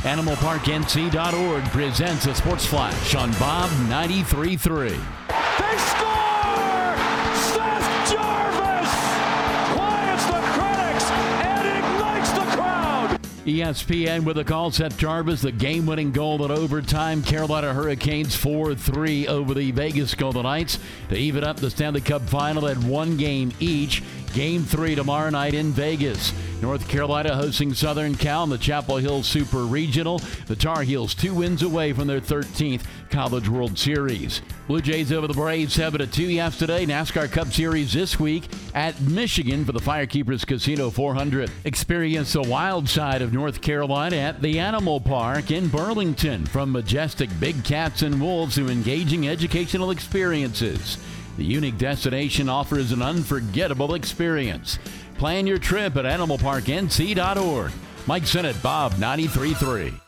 AnimalParkNC.org presents a Sports Flash on Bob 93.3. They score! Seth Jarvis quiets the critics and ignites the crowd. ESPN with a call. Seth Jarvis, the game-winning goal at overtime. Carolina Hurricanes 4-3 over the Vegas Golden Knights to even up the Stanley Cup Final at one game each. Game 3 tomorrow night in Vegas. North Carolina hosting Southern Cal in the Chapel Hill Super Regional. The Tar Heels 2 wins away from their 13th College World Series. Blue Jays over the Braves 7-2 yesterday. NASCAR Cup Series this week at Michigan for the Firekeepers Casino 400. Experience the wild side of North Carolina at the Animal Park in Burlington. From majestic big cats and wolves to engaging educational experiences, the unique destination offers an unforgettable experience. Plan your trip at AnimalParkNC.org. Mike Sennett, Bob 93.3.